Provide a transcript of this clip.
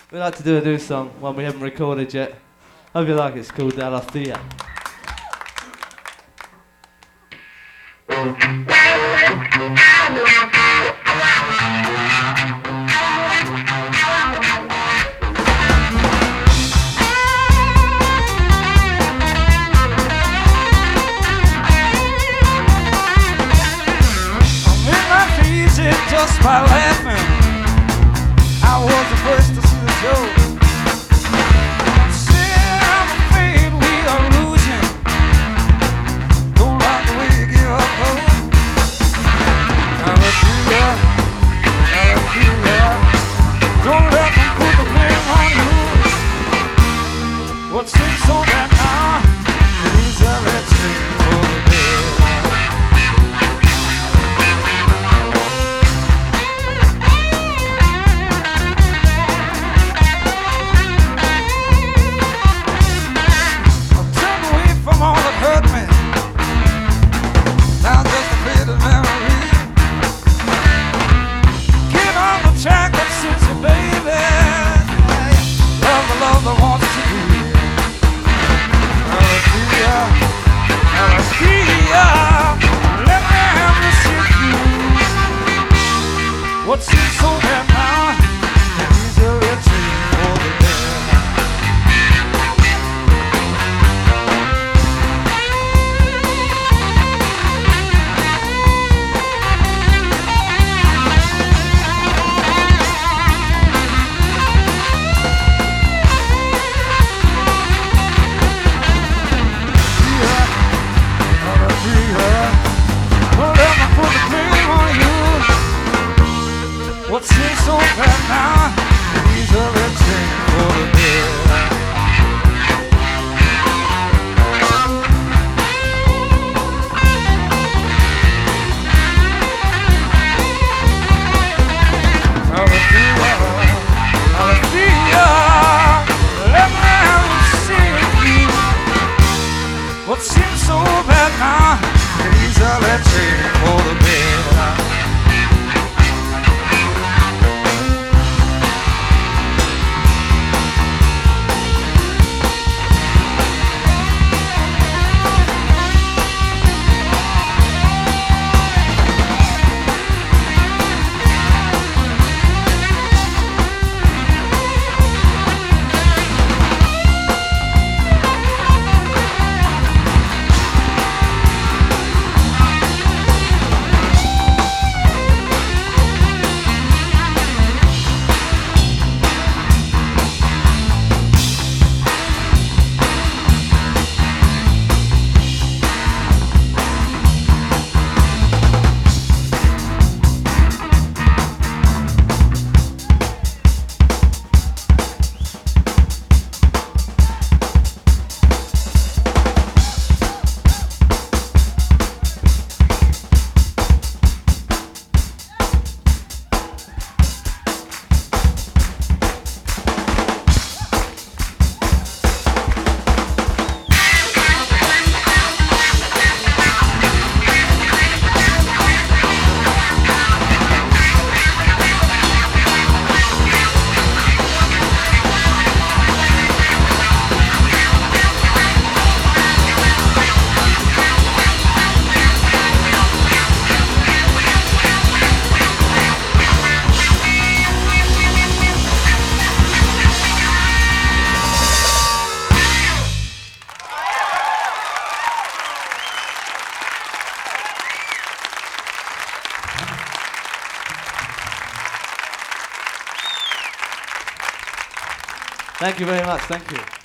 We like to do a new song, one we haven't recorded yet. Hope you like it. It's called De La Thea. Just by laughing, I was the first to see the show. Said I'm afraid we are losing. Don't like the way you give up hope. Hallelujah, hallelujah. Don't let them put the blame on you. What's this so bad now? Please let's take for the day. What's it so bad now? He's a retreat for the what's it so bad now? He's a retreat for the dead. Hallelujah, hallelujah. Let me have a sing you. What seems so bad now? He's a retreat for the dead. Thank you very much. Thank you.